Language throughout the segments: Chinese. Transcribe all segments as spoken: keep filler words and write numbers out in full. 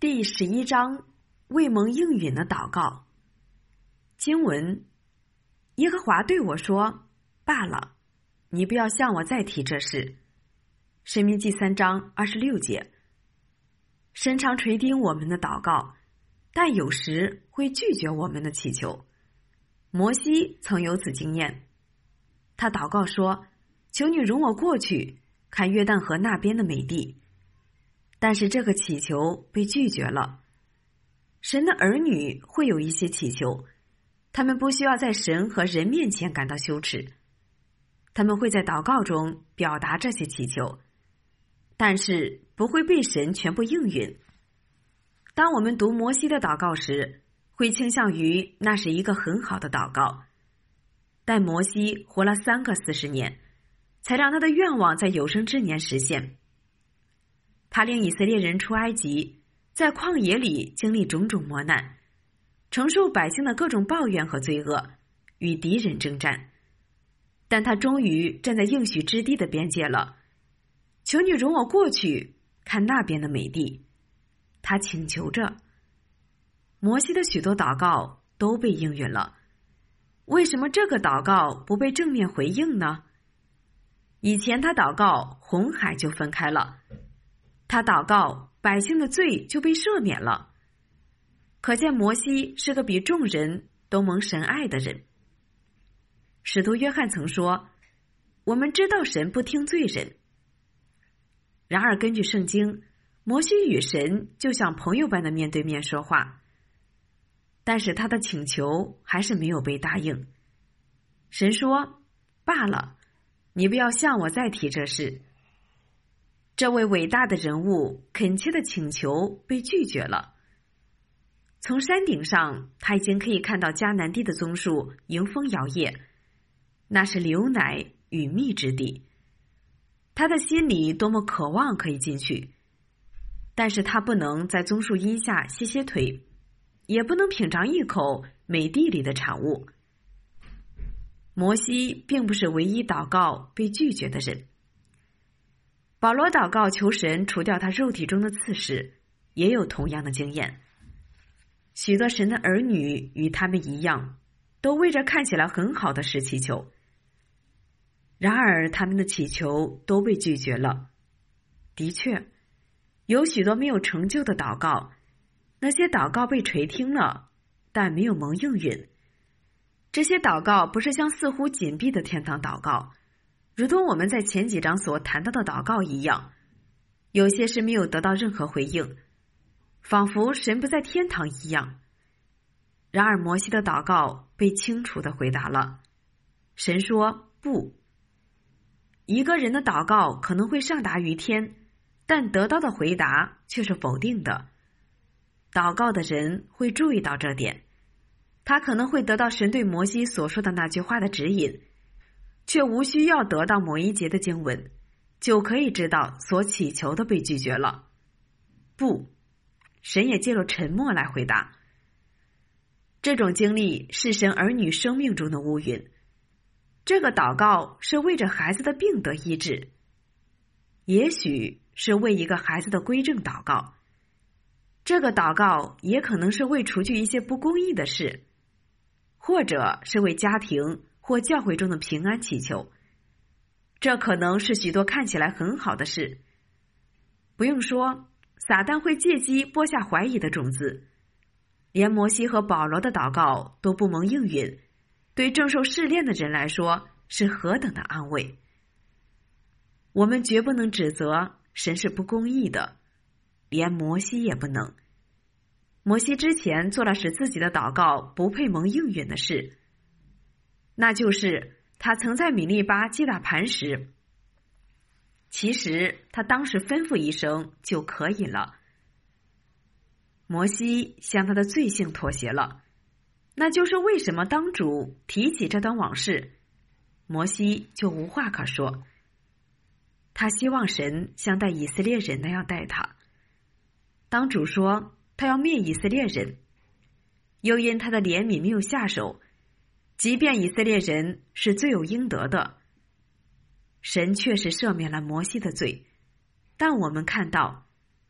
第十一章未蒙应允的祷告。经文：耶和华对我说，罢了，你不要向我再提这事。申命记三章二十六节。神常垂听我们的祷告，但有时会拒绝我们的祈求。摩西曾有此经验，他祷告说，求你容我过去看约旦河那边的美地，但是这个祈求被拒绝了。神的儿女会有一些祈求，他们不需要在神和人面前感到羞耻，他们会在祷告中表达这些祈求，但是不会被神全部应允。当我们读摩西的祷告时，会倾向于那是一个很好的祷告，但摩西活了三个四十年，才让他的愿望在有生之年实现。他领以色列人出埃及，在旷野里经历种种磨难，承受百姓的各种抱怨和罪恶，与敌人征战。但他终于站在应许之地的边界了，求你容我过去看那边的美地。他请求着。摩西的许多祷告都被应允了，为什么这个祷告不被正面回应呢？以前他祷告红海就分开了，他祷告百姓的罪就被赦免了，可见摩西是个比众人都蒙神爱的人。使徒约翰曾说，我们知道神不听罪人。然而根据圣经，摩西与神就像朋友般的面对面说话，但是他的请求还是没有被答应。神说，罢了，你不要向我再提这事。这位伟大的人物恳切的请求被拒绝了。从山顶上，他已经可以看到迦南地的棕树迎风摇曳，那是流奶与蜜之地。他的心里多么渴望可以进去，但是他不能在棕树荫下歇歇腿，也不能品尝一口美地里的产物。摩西并不是唯一祷告被拒绝的人。保罗祷告求神除掉他肉体中的刺时，也有同样的经验。许多神的儿女与他们一样，都为着看起来很好的事祈求，然而他们的祈求都被拒绝了。的确，有许多没有成就的祷告，那些祷告被垂听了，但没有蒙应允。这些祷告不是像似乎紧闭的天堂祷告，如同我们在前几章所谈到的祷告一样，有些是没有得到任何回应，仿佛神不在天堂一样。然而摩西的祷告被清楚地回答了。神说不。一个人的祷告可能会上达于天，但得到的回答却是否定的。祷告的人会注意到这点，他可能会得到神对摩西所说的那句话的指引，却无需要得到某一节的经文，就可以知道所祈求的被拒绝了。不，神也借助沉默来回答。这种经历是神儿女生命中的乌云。这个祷告是为着孩子的病得医治，也许是为一个孩子的归正祷告。这个祷告也可能是为除去一些不公义的事，或者是为家庭或教会中的平安祈求。这可能是许多看起来很好的事。不用说，撒旦会借机播下怀疑的种子。连摩西和保罗的祷告都不蒙应允，对正受试炼的人来说是何等的安慰。我们绝不能指责神是不公义的，连摩西也不能。摩西之前做了使自己的祷告不配蒙应允的事，那就是他曾在米利巴击打磐石。其实他当时吩咐一声就可以了。摩西向他的罪性妥协了，那就是为什么当主提起这段往事，摩西就无话可说。他希望神像待以色列人那样待他。当主说他要灭以色列人，又因他的怜悯没有下手，即便以色列人是罪有应得的，神确实赦免了摩西的罪，但我们看到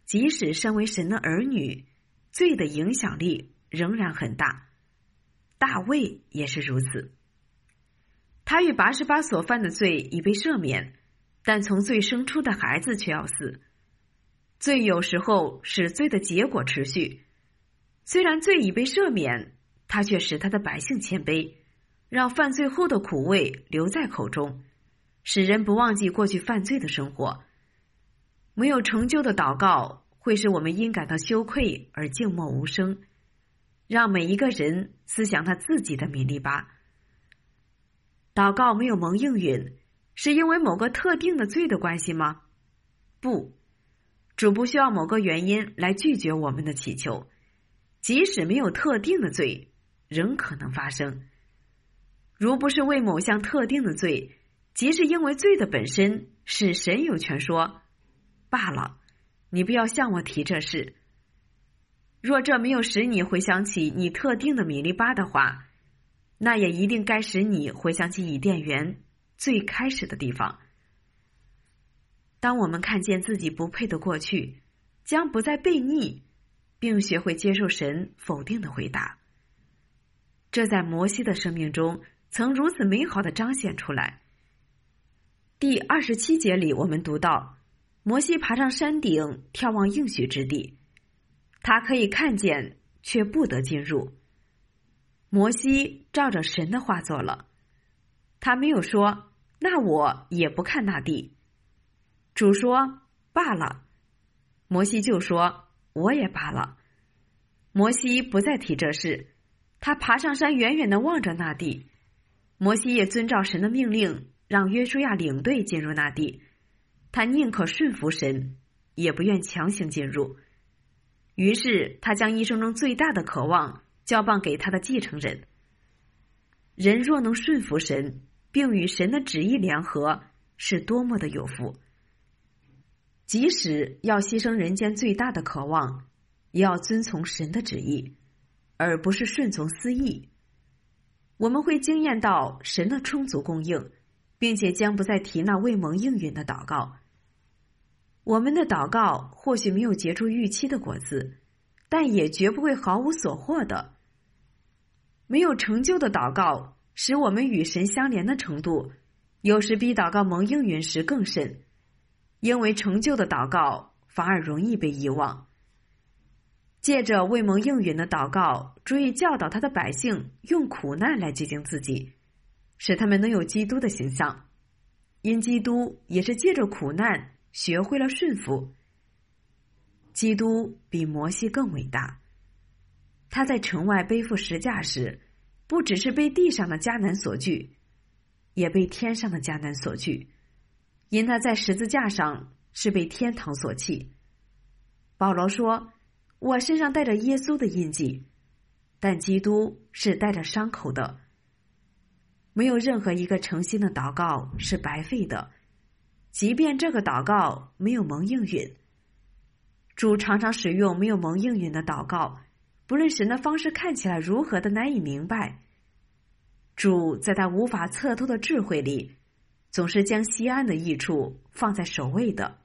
即使身为神的儿女，罪的影响力仍然很大。大卫也是如此。他与拔示巴所犯的罪已被赦免，但从罪生出的孩子却要死。罪有时候使罪的结果持续，虽然罪已被赦免，他却使他的百姓谦卑，让犯罪后的苦味留在口中，使人不忘记过去犯罪的生活。没有成就的祷告会使我们因感到羞愧而静默无声，让每一个人思想他自己的米利巴。祷告没有蒙应允，是因为某个特定的罪的关系吗？不，主不需要某个原因来拒绝我们的祈求，即使没有特定的罪，仍可能发生。如不是为某项特定的罪，即是因为罪的本身，使神有权说罢了，你不要向我提这事。若这没有使你回想起你特定的米利巴的话，那也一定该使你回想起伊甸园最开始的地方。当我们看见自己不配的过去，将不再悖逆，并学会接受神否定的回答。这在摩西的生命中曾如此美好的彰显出来。第二十七节里我们读到，摩西爬上山顶眺望应许之地，他可以看见，却不得进入。摩西照着神的话做了，他没有说那我也不看那地。主说罢了，摩西就说我也罢了。摩西不再提这事，他爬上山远远地望着那地。摩西也遵照神的命令，让约书亚领队进入那地，他宁可顺服神，也不愿强行进入。于是他将一生中最大的渴望交棒给他的继承人。人若能顺服神，并与神的旨意联合，是多么的有福。即使要牺牲人间最大的渴望，也要遵从神的旨意，而不是顺从私意。我们会经验到神的充足供应，并且将不再提那未蒙应允的祷告。我们的祷告或许没有结出预期的果子，但也绝不会毫无所获的。没有成就的祷告使我们与神相连的程度，有时比祷告蒙应允时更甚，因为成就的祷告反而容易被遗忘。借着未蒙应允的祷告，主意教导他的百姓用苦难来洁净自己，使他们能有基督的形象。因基督也是借着苦难学会了顺服。基督比摩西更伟大，他在城外背负十架时，不只是被地上的迦南所惧，也被天上的迦南所惧，因他在十字架上是被天堂所弃。保罗说，我身上带着耶稣的印记，但基督是带着伤口的。没有任何一个诚心的祷告是白费的，即便这个祷告没有蒙应允。主常常使用没有蒙应允的祷告，不论神的方式看起来如何的难以明白，主在他无法测透的智慧里，总是将西安的益处放在首位的。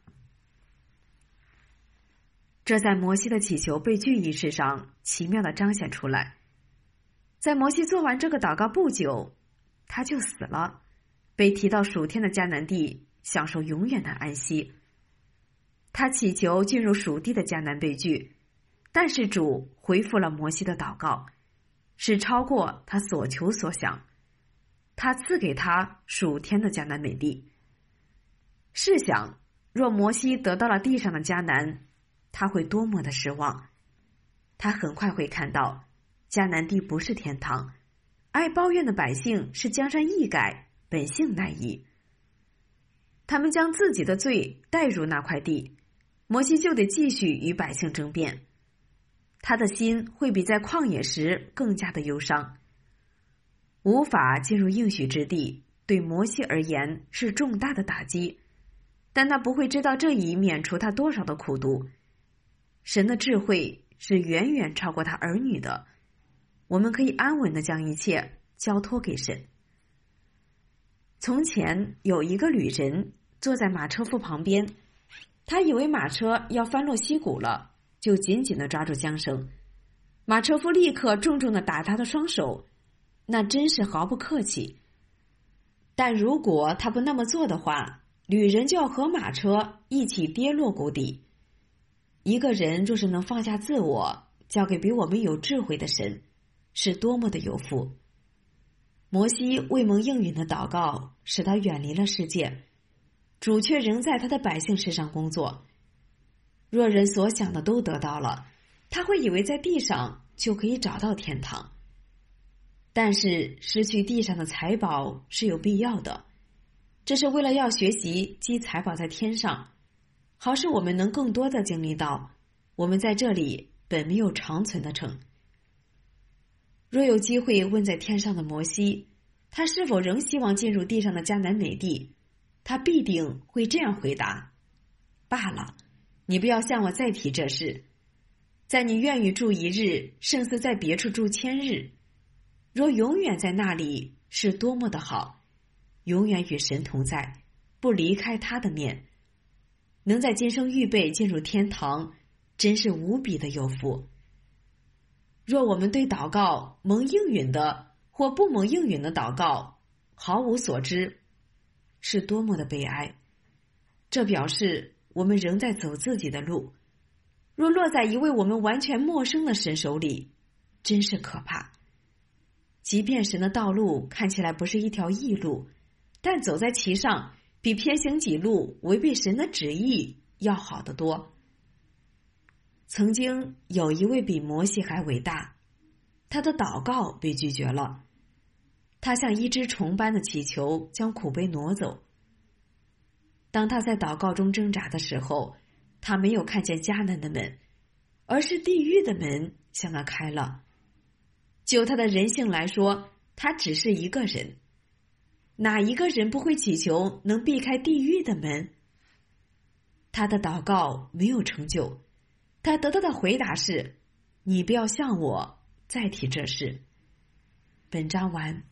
这在摩西的祈求被拒一事上奇妙地彰显出来。在摩西做完这个祷告不久，他就死了，被提到属天的迦南地，享受永远的安息。他祈求进入属地的迦南被拒，但是主回复了摩西的祷告，是超过他所求所想，他赐给他属天的迦南美地。试想，若摩西得到了地上的迦南，他会多么的失望。他很快会看到迦南地不是天堂，爱抱怨的百姓是江山易改，本性难移。他们将自己的罪带入那块地，摩西就得继续与百姓争辩，他的心会比在旷野时更加的忧伤。无法进入应许之地，对摩西而言是重大的打击，但他不会知道这已免除他多少的苦毒。神的智慧是远远超过他儿女的，我们可以安稳地将一切交托给神。从前有一个旅人坐在马车夫旁边， 他以为马车要翻落溪谷了，就紧紧地抓住缰绳。马车夫立刻重重地打他的双手，那真是毫不客气。但如果他不那么做的话，旅人就要和马车一起跌落谷底。一个人若是能放下自我，交给比我们有智慧的神，是多么的有福。摩西为蒙应允的祷告，使他远离了世界，主却仍在他的百姓身上工作。若人所想的都得到了，他会以为在地上就可以找到天堂。但是失去地上的财宝是有必要的，这是为了要学习积财宝在天上，好使我们能更多的经历到我们在这里本没有长存的城。若有机会问在天上的摩西，他是否仍希望进入地上的迦南美地，他必定会这样回答：罢了，你不要向我再提这事。在你愿意住一日，胜似在别处住千日。若永远在那里，是多么的好，永远与神同在，不离开他的面。能在今生预备进入天堂，真是无比的有福。若我们对祷告蒙应允的或不蒙应允的祷告毫无所知，是多么的悲哀。这表示我们仍在走自己的路，若落在一位我们完全陌生的神手里，真是可怕。即便神的道路看起来不是一条义路，但走在其上比偏行己路违背神的旨意要好得多。曾经有一位比摩西还伟大，他的祷告被拒绝了，他像一只虫般的祈求将苦杯挪走。当他在祷告中挣扎的时候，他没有看见迦南的门，而是地狱的门向他开了。就他的人性来说，他只是一个人，哪一个人不会祈求能避开地狱的门？他的祷告没有成就，他得到的回答是：你不要向我再提这事。本章完。